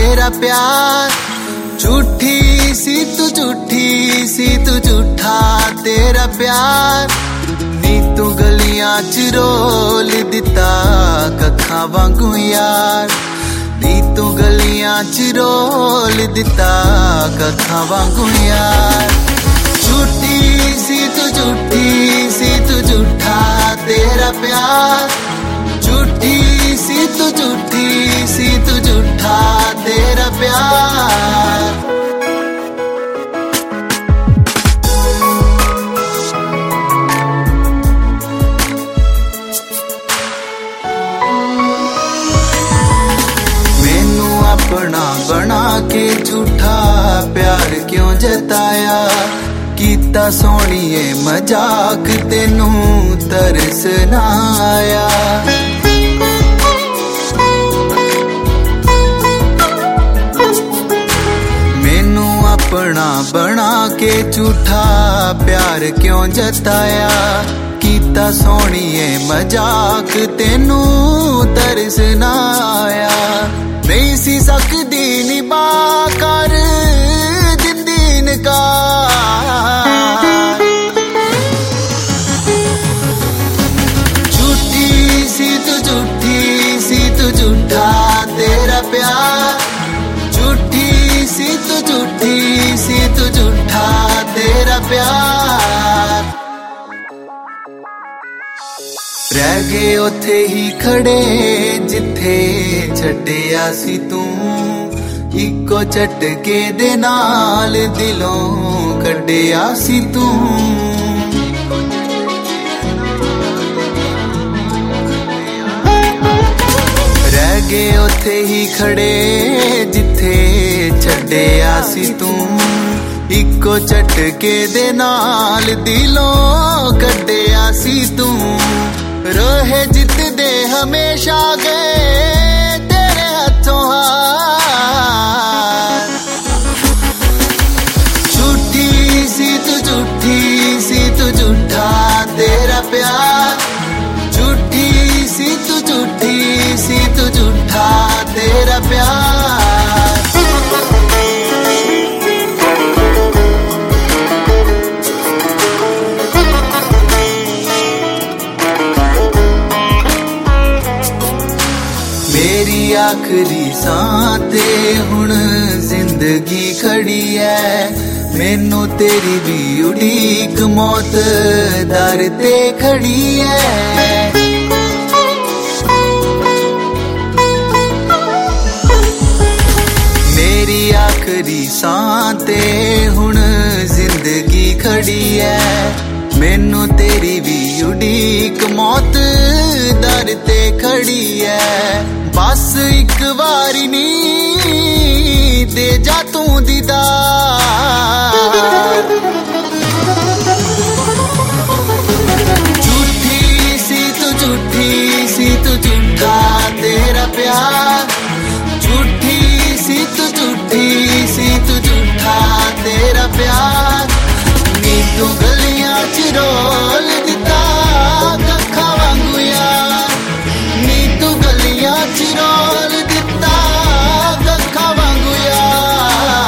तेरा प्यार। झूठी सी तू झूठा तेरा प्यार। नी तू गलियां च रोल दिता कखा वांगू यार। नी तू गलियां च रोल दिता कखा वांगू यार। झूठी सी तू झूठा तेरा प्यार। झूठी सी तू झूठा तेरा प्यार। मैनू अपना बना के झूठा प्यार क्यों जताया। कीता सोहणीए मजाक तेनू तरस ना आया। मैनू अपना बना के झूठा प्यार क्यों जताया। कीता सोहणीए मजाक तेनू तरस ना आया। नहीं सी सकदी निभा कर दिंदी नकार। झूठी सी तू झूठा तेरा प्यार। झूठी सी तू झूठा तेरा प्यार। रह गए उथे ही खड़े जिथे छड्डिया सी तू। इको झटके दे नाल दिलों कड्डिया सी तू। रह गए उथे ही खड़े जिथे छड्डिया सी तू। इको झटके दे नाल दिलों कड्डिया सी तू। रहे जितदे हमेशा गए तेरे हाथों हार। झूठी सी तू झूठा तेरा प्यार। झूठी सी तू झूठा तेरा प्यार। मेरी आखिरी सांस ते हुण जिंदगी खड़ी है। मैनू तेरी भी उड़ीक मौत दर ते खड़ी है। मेरी आखिरी सांस ते हुण जिंदगी खड़ी है। मैनू तेरी भी उड़ीक मौत दर ते खड़ी है। बस एक बारी नी दे जा तू दीदार। झूठी सी तू झूठा तेरा प्यार। झूठी सी तू झूठा तेरा प्यार। नी तू गलियां च रोल दिता कखा वांगू यार। नी तू गलियां च रोल दिता कखा वांगू यार।